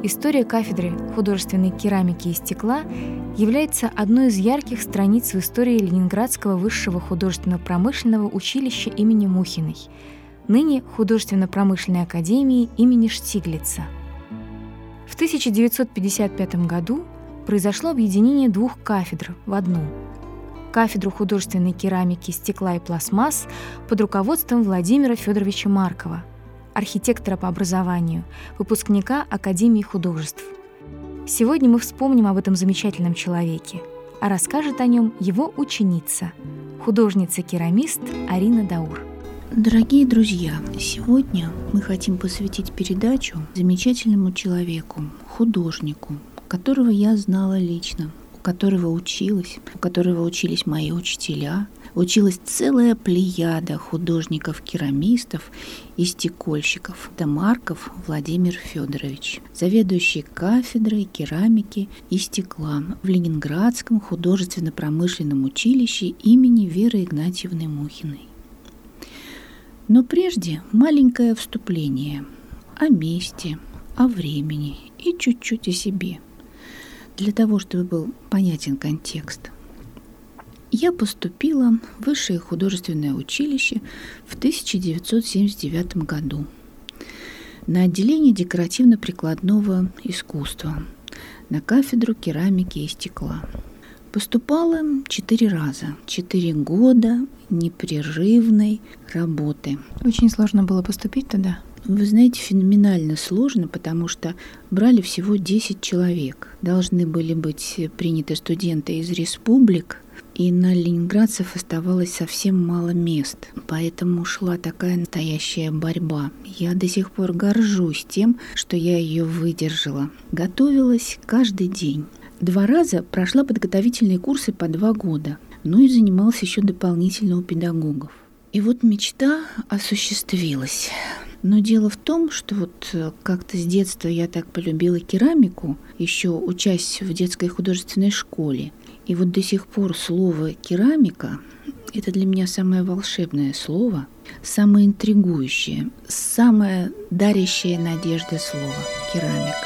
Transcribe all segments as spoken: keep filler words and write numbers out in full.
История кафедры художественной керамики и стекла является одной из ярких страниц в истории Ленинградского высшего художественно-промышленного училища имени Мухиной, ныне Художественно-промышленной академии имени Штиглица. В тысяча девятьсот пятьдесят пятом году произошло объединение двух кафедр в одну – кафедру художественной керамики, стекла и пластмасс под руководством Владимира Федоровича Маркова, архитектора по образованию, выпускника Академии художеств. Сегодня мы вспомним об этом замечательном человеке, а расскажет о нем его ученица, художница-керамист Арина Даур. Дорогие друзья, сегодня мы хотим посвятить передачу замечательному человеку, художнику, которого я знала лично, у которого училась, у которого учились мои учителя, училась целая плеяда художников-керамистов и стекольщиков. Это Марков Владимир Федорович, заведующий кафедрой керамики и стекла в Ленинградском художественно-промышленном училище имени Веры Игнатьевны Мухиной. Но прежде маленькое вступление о месте, о времени и чуть-чуть о себе, для того, чтобы был понятен контекст. Я поступила в Высшее художественное училище в тысяча девятьсот семьдесят девятом году на отделение декоративно-прикладного искусства на кафедру керамики и стекла. Поступала четыре раза, четыре года непрерывной работы. Очень сложно было поступить туда? Вы знаете, феноменально сложно, потому что брали всего десять человек. Должны были быть приняты студенты из республик, и на ленинградцев оставалось совсем мало мест. Поэтому шла такая настоящая борьба. Я до сих пор горжусь тем, что я ее выдержала. Готовилась каждый день. Два раза прошла подготовительные курсы по два года. Ну и занималась еще дополнительно у педагогов. И вот мечта осуществилась. Но дело в том, что вот как-то с детства я так полюбила керамику, еще учась в детской художественной школе. И вот до сих пор слово «керамика» — это для меня самое волшебное слово, самое интригующее, самое дарящее надежды слово — керамика.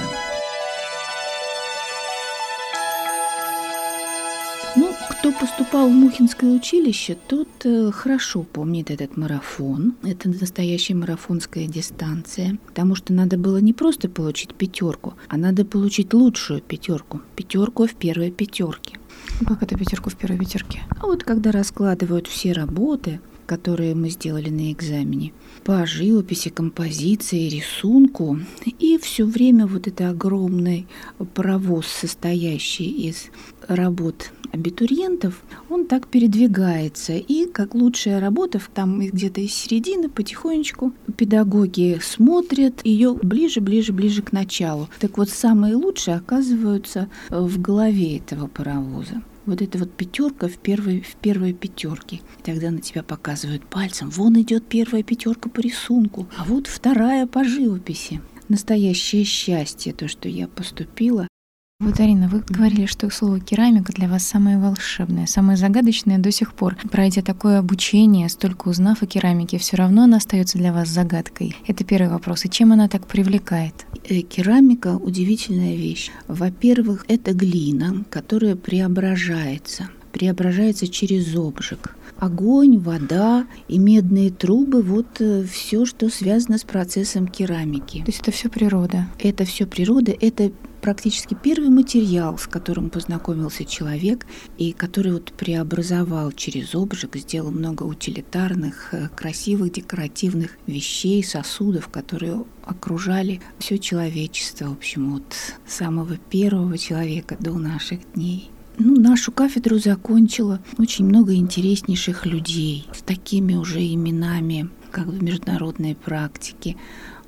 Ну, кто поступал в Мухинское училище, тот э, хорошо помнит этот марафон. Это настоящая марафонская дистанция, потому что надо было не просто получить пятерку, а надо получить лучшую пятерку, пятерку в первой пятерке. Как это пятерку в первой пятерке? А вот когда раскладывают все работы, которые мы сделали на экзамене, по живописи, композиции, рисунку, и все время вот это огромный паровоз, состоящий из работ абитуриентов, он так передвигается. И как лучшая работа, там где-то из середины потихонечку педагоги смотрят ее ближе, ближе, ближе к началу. Так вот, самые лучшие оказываются в голове этого паровоза. Вот эта вот пятерка в первой, в первой пятерке. И тогда на тебя показывают пальцем. Вон идет первая пятерка по рисунку, а вот вторая по живописи. Настоящее счастье, то, что я поступила. Вот, Арина, вы говорили, что слово «керамика» для вас самое волшебное, самое загадочное до сих пор. Пройдя такое обучение, столько узнав о керамике, все равно она остается для вас загадкой. Это первый вопрос. И чем она так привлекает? Керамика – удивительная вещь. Во-первых, это глина, которая преображается. преображается через обжиг. Огонь, вода и медные трубы – вот все, что связано с процессом керамики. То есть это все природа? Это все природа, это практически первый материал, с которым познакомился человек и который вот преобразовал через обжиг, сделал много утилитарных, красивых, декоративных вещей, сосудов, которые окружали все человечество, в общем, от самого первого человека до наших дней. Ну, нашу кафедру закончила очень много интереснейших людей с такими уже именами, как в международной практике,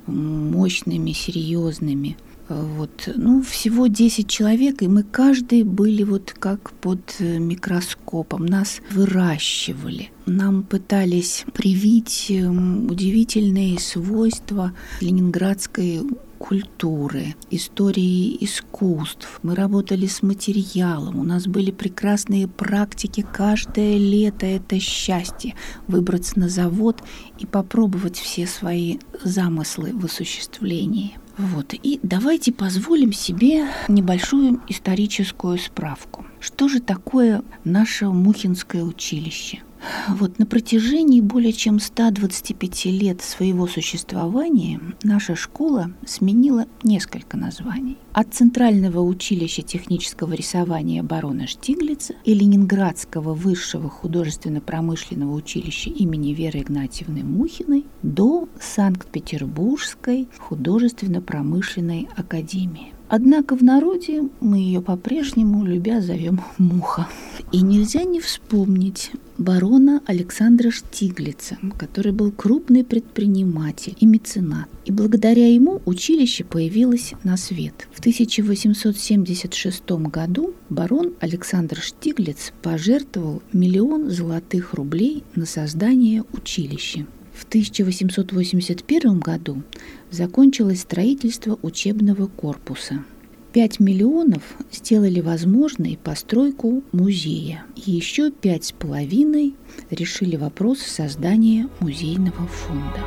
мощными, серьезными. Вот. Ну, всего десять человек, и мы каждый были вот как под микроскопом. Нас выращивали. Нам пытались привить удивительные свойства ленинградской культуры, истории искусств. Мы работали с материалом, у нас были прекрасные практики. Каждое лето — это счастье выбраться на завод и попробовать все свои замыслы в осуществлении. Вот. И давайте позволим себе небольшую историческую справку. Что же такое наше Мухинское училище? Вот на протяжении более чем ста двадцати пяти лет своего существования наша школа сменила несколько названий. От Центрального училища технического рисования барона Штиглица и Ленинградского высшего художественно-промышленного училища имени Веры Игнатьевны Мухиной до Санкт-Петербургской художественно-промышленной академии. Однако в народе мы ее по-прежнему, любя, зовем Муха. И нельзя не вспомнить барона Александра Штиглица, который был крупный предприниматель и меценат. И благодаря ему училище появилось на свет. В тысяча восемьсот семьдесят шестом году барон Александр Штиглиц пожертвовал миллион золотых рублей на создание училища. В тысяча восемьсот восемьдесят первом году закончилось строительство учебного корпуса. Пять миллионов сделали возможной постройку музея. И еще пять с половиной решили вопрос создания музейного фонда.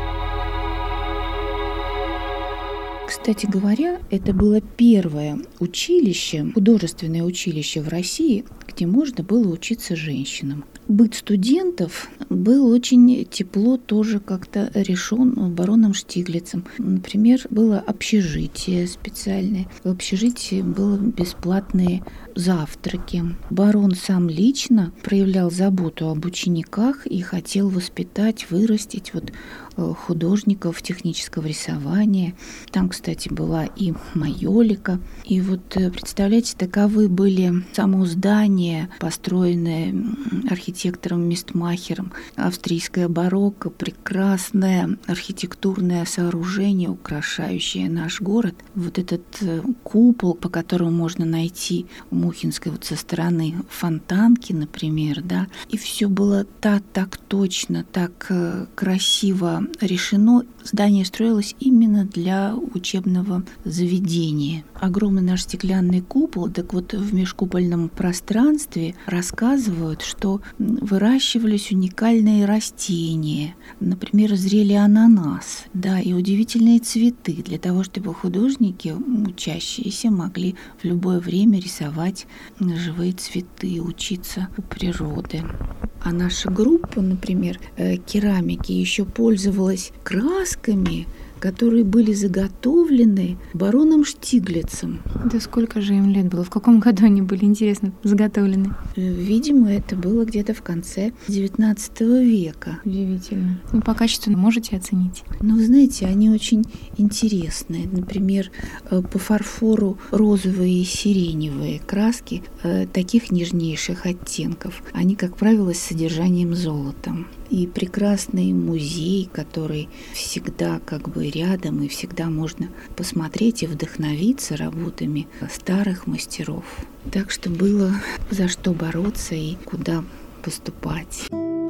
Кстати говоря, это было первое училище, художественное училище в России, где можно было учиться женщинам. Быт студентов был очень тепло тоже как-то решен бароном Штиглицем. Например, было общежитие специальное. В общежитии были бесплатные завтраки. Барон сам лично проявлял заботу об учениках и хотел воспитать, вырастить вот художников технического рисования. Там, кстати, была и майолика. И вот, представляете, таковы были само здание, построенное архитектором Мистмахером, австрийское барокко, прекрасное архитектурное сооружение, украшающее наш город. Вот этот купол, по которому можно найти Мухинской вот со стороны Фонтанки, например, да, и все было так, так точно, так красиво решено. Здание строилось именно для учебного заведения. Огромный наш стеклянный купол, так вот в межкупольном пространстве рассказывают, что выращивались уникальные растения. Например, зрели ананас, да, и удивительные цветы, для того, чтобы художники, учащиеся, могли в любое время рисовать живые цветы, учиться у природы. А наша группа, например, керамики, еще пользовалась красками, которые были заготовлены бароном Штиглицем. Да сколько же им лет было? В каком году они были, интересно, заготовлены? Видимо, это было где-то в конце девятнадцатого века. Удивительно. Ну, по качеству можете оценить? Ну, вы знаете, они очень интересные. Например, по фарфору розовые и сиреневые краски таких нежнейших оттенков. Они, как правило, с содержанием золота. И прекрасный музей, который всегда как бы рядом, и всегда можно посмотреть и вдохновиться работами старых мастеров. Так что было за что бороться и куда поступать.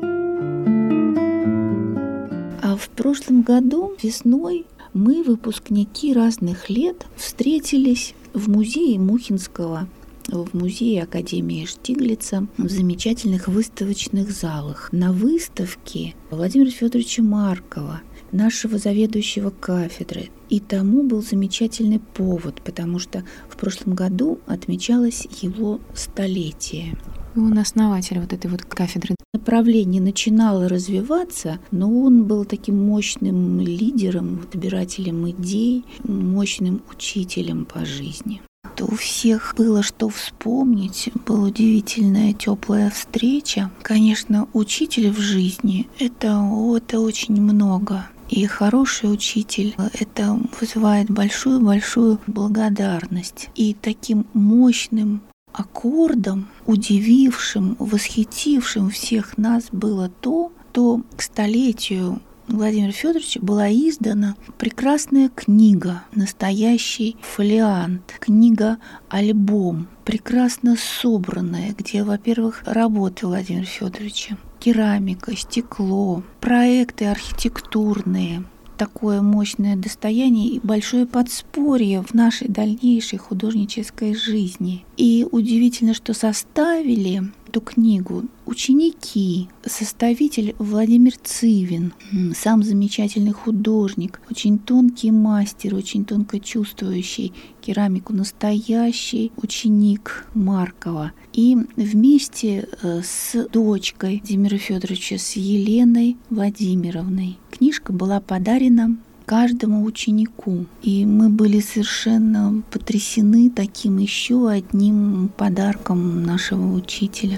А в прошлом году весной мы, выпускники разных лет, встретились в музее Мухинского, в музее Академии Штиглица, в замечательных выставочных залах. На выставке Владимира Федоровича Маркова, нашего заведующего кафедры. И тому был замечательный повод, потому что в прошлом году отмечалось его столетие. Он основатель вот этой вот кафедры. Направление начинало развиваться, но он был таким мощным лидером, собирателем идей, мощным учителем по жизни. У всех было что вспомнить, была удивительная теплая встреча. Конечно, учитель в жизни – это, это очень много. И хороший учитель – это вызывает большую-большую благодарность. И таким мощным аккордом, удивившим, восхитившим всех нас было то, что к столетию Владимира Федоровича была издана прекрасная книга, настоящий фолиант, книга-альбом, прекрасно собранная, где, во-первых, работы Владимира Федоровича, керамика, стекло, проекты архитектурные, такое мощное достояние и большое подспорье в нашей дальнейшей художнической жизни. И удивительно, что составили эту книгу ученики, составитель Владимир Цивин, сам замечательный художник, очень тонкий мастер, очень тонко чувствующий керамику, настоящий ученик Маркова. И вместе с дочкой Владимира Федоровича, с Еленой Владимировной, книжка была подарена каждому ученику. И мы были совершенно потрясены таким еще одним подарком нашего учителя.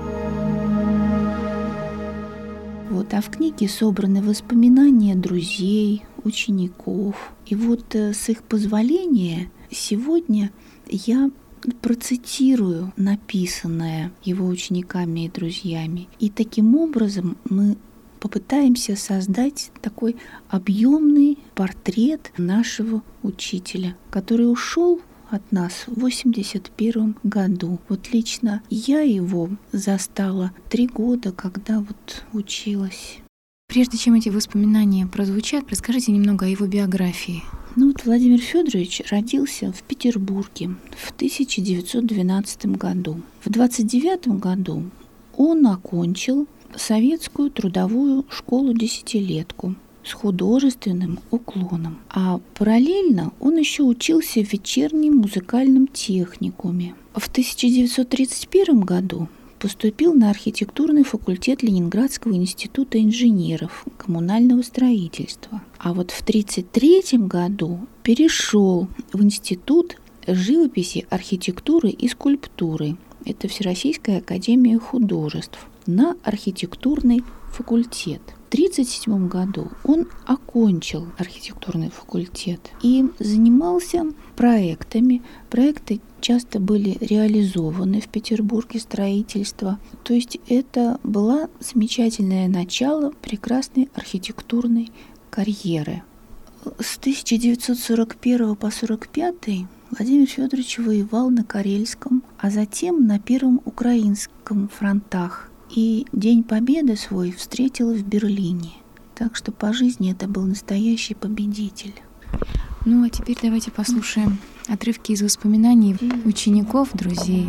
Вот, а в книге собраны воспоминания друзей, учеников. И вот с их позволения сегодня я процитирую написанное его учениками и друзьями. И таким образом мы попытаемся создать такой объемный портрет нашего учителя, который ушел от нас в восемьдесят первом году. Вот лично я его застала три года, когда вот училась. Прежде чем эти воспоминания прозвучат, расскажите немного о его биографии. Ну вот Владимир Федорович родился в Петербурге в тысяча девятьсот двенадцатом году. В двадцать девятом году он окончил советскую трудовую школу-десятилетку с художественным уклоном. А параллельно он еще учился в вечернем музыкальном техникуме. В тысяча девятьсот тридцать первом году поступил на архитектурный факультет Ленинградского института инженеров коммунального строительства. А вот в тридцать третьем году перешел в Институт живописи, архитектуры и скульптуры. Это Всероссийская академия художеств, на архитектурный факультет. В тридцать седьмом году он окончил архитектурный факультет и занимался проектами. Проекты часто были реализованы в Петербурге, строительство. То есть это было замечательное начало прекрасной архитектурной карьеры. С тысяча девятьсот сорок первого по сорок пятый Владимир Федорович воевал на Карельском, а затем на Первом Украинском фронтах. И День Победы свой встретил в Берлине. Так что по жизни это был настоящий победитель. Ну а теперь давайте послушаем отрывки из воспоминаний учеников, друзей.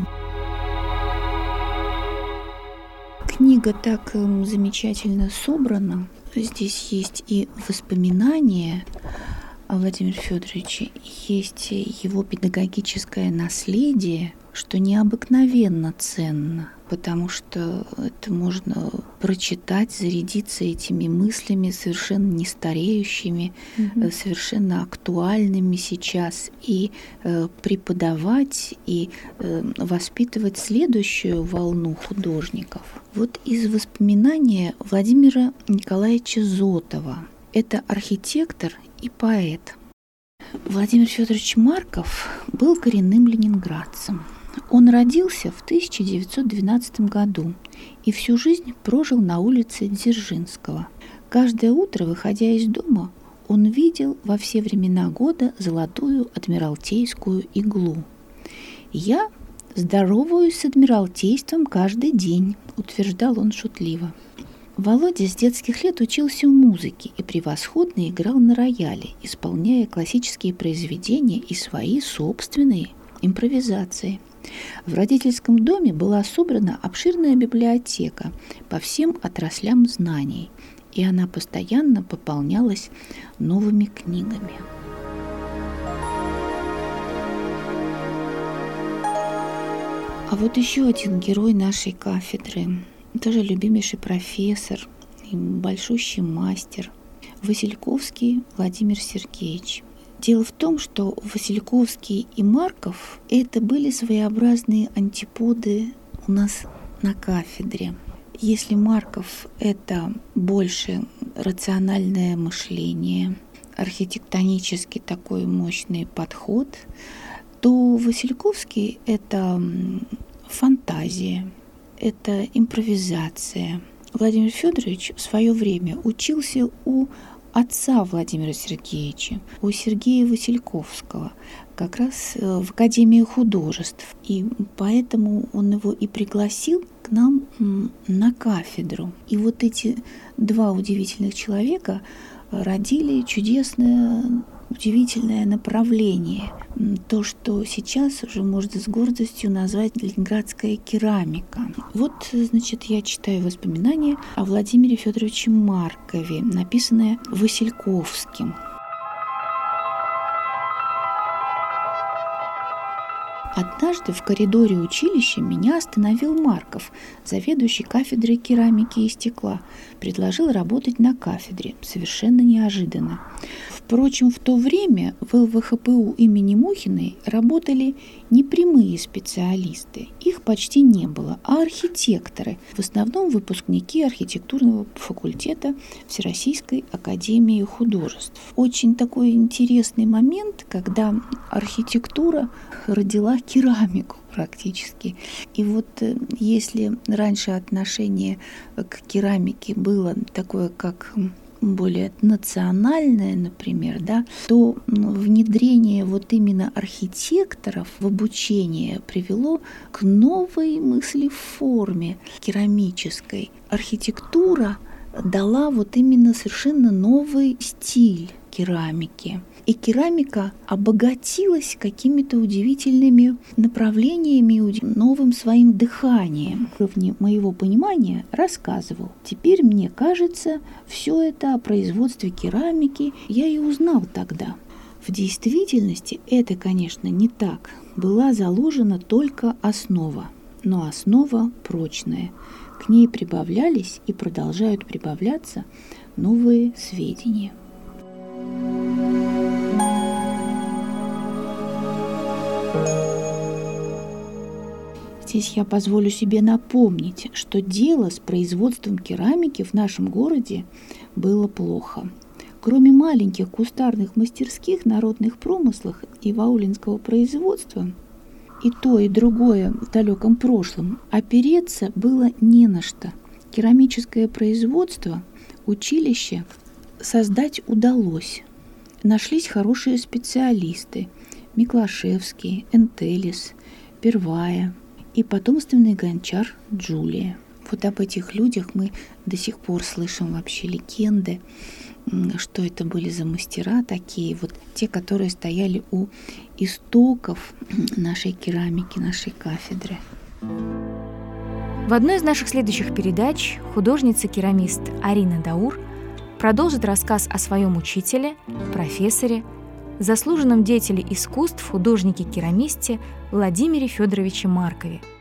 Книга так замечательно собрана. Здесь есть и воспоминания о Владимире Федоровиче, есть его педагогическое наследие, что необыкновенно ценно, потому что это можно прочитать, зарядиться этими мыслями, совершенно не стареющими, mm-hmm. совершенно актуальными сейчас, и э, преподавать, и э, воспитывать следующую волну художников. Вот из воспоминания Владимира Николаевича Зотова. Это архитектор и поэт. Владимир Федорович Марков был коренным ленинградцем. Он родился в тысяча девятьсот двенадцатом году и всю жизнь прожил на улице Дзержинского. Каждое утро, выходя из дома, он видел во все времена года золотую адмиралтейскую иглу. «Я здороваюсь с адмиралтейством каждый день», — утверждал он шутливо. Володя с детских лет учился музыке и превосходно играл на рояле, исполняя классические произведения и свои собственные импровизации. В родительском доме была собрана обширная библиотека по всем отраслям знаний, и она постоянно пополнялась новыми книгами. А вот еще один герой нашей кафедры, тоже любимейший профессор и большущий мастер, Васильковский Владимир Сергеевич. Дело в том, что Васильковский и Марков – это были своеобразные антиподы у нас на кафедре. Если Марков – это больше рациональное мышление, архитектонически такой мощный подход, то Васильковский – это фантазия, это импровизация. Владимир Федорович в свое время учился у отца Владимира Сергеевича, у Сергея Васильковского, как раз в Академию художеств. И поэтому он его и пригласил к нам на кафедру. И вот эти два удивительных человека родили чудесное удивительное направление. То, что сейчас уже можно с гордостью назвать ленинградская керамика. Вот, значит, я читаю воспоминания о Владимире Федоровиче Маркове, написанное Васильковским. Однажды в коридоре училища меня остановил Марков, заведующий кафедрой керамики и стекла. Предложил работать на кафедре, совершенно неожиданно. Впрочем, в то время в эл вэ ха пэ у имени Мухиной работали не прямые специалисты, их почти не было, а архитекторы, в основном выпускники архитектурного факультета Всероссийской академии художеств. Очень такой интересный момент, когда архитектура родила керамику практически. И вот если раньше отношение к керамике было такое, как более национальное, например, да, то внедрение вот именно архитекторов в обучение привело к новой мыслеформе керамической. Архитектура дала вот именно совершенно новый стиль керамики. И керамика обогатилась какими-то удивительными направлениями, новым своим дыханием. В уровне моего понимания рассказывал. Теперь, мне кажется, все это о производстве керамики я и узнал тогда. В действительности это, конечно, не так. Была заложена только основа, но основа прочная. К ней прибавлялись и продолжают прибавляться новые сведения. Здесь я позволю себе напомнить, что дело с производством керамики в нашем городе было плохо. Кроме маленьких кустарных мастерских в народных промыслах и ваулинского производства, и то, и другое в далеком прошлом, опереться было не на что. Керамическое производство, училище создать удалось. Нашлись хорошие специалисты – Миклашевский, Энтелис, Первая и потомственный гончар Джулия. Вот об этих людях мы до сих пор слышим вообще легенды, что это были за мастера такие, вот те, которые стояли у истоков нашей керамики, нашей кафедры. В одной из наших следующих передач художница-керамист Арина Даур продолжит рассказ о своем учителе, профессоре, заслуженном деятеле искусств, художнике-керамисте Владимире Федоровиче Маркове.